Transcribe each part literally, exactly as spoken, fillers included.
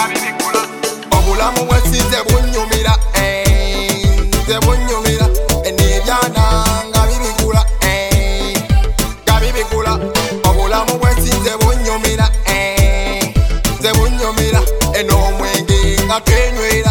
obulamu bwesinze bunyumira nze bunyumira n'ebyana nga bibigula nga bibigula obulamu bwesinze bunyumira nze bunyumira n'omwenge nga twenywera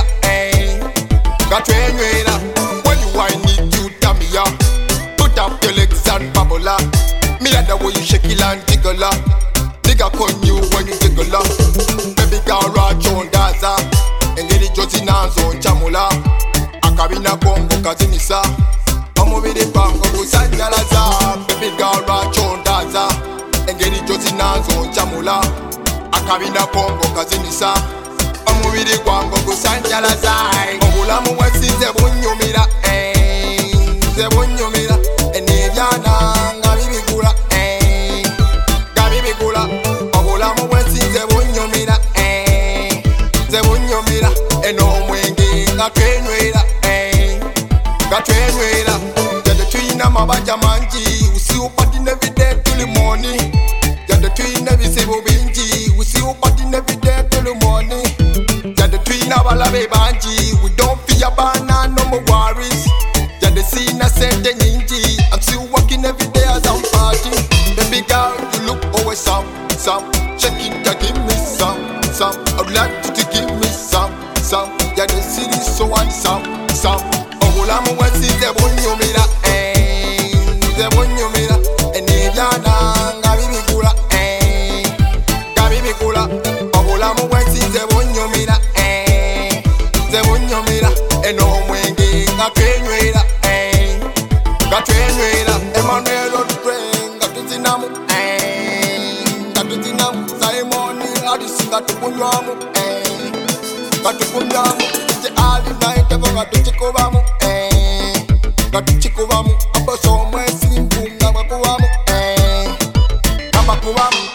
nga twenywera. When you wine it you turn me up, put up your legs and bubble up. Me like the way you shake it and jiggle up. Nigga con you when you jiggle up. Baby girl rock on daza, engeri jozi nazo nchamula. Akabina kongo kazinisa, omubiri gwange gusanyalaza. Baby girl rock on daza, engeri jozi nazo nchamula. Akabina kongo kazinisa, omubiri gwange gusanyalaza. Obulamu bwesinze bunyumira nze bunyumira n'ebyana nga bibigula nga bibigula obulamu bwesinze bunyumira nze bunyumira n'omwenge nga twenywera nga twenywera. Yadde tuyina amabaja mangi, we see you partying every day till the morning. Yadde tuyina ebizibu bingi, we see you partying every day till the morning. Yadde tuyina abalabe bangi, we don't fear bana no more worries. Yadde sina sente nyingi, I'm still working every day as I'm partying. Baby girl, you look always some, some. Check it, ya give me some, some. I would like you to give me some, some. Yadde city so handsome, some. Obulamu bwesinze bunyumira nze bunyumira n'ebyana nga bibigula nga bibigula obulamu bwesinze bunyumira nze bunyumira n'omwenge nga twenywera nga twenywera. Emmanuel Odre nga tuzinamu nga tuzinamu. Simon Harris nga tukunywamu nga tukunywamu. Nze Ali Night abo nga tukikubamu nga tukikubamu. Aboso omwesimbu nga bakubamu nga bakubamu.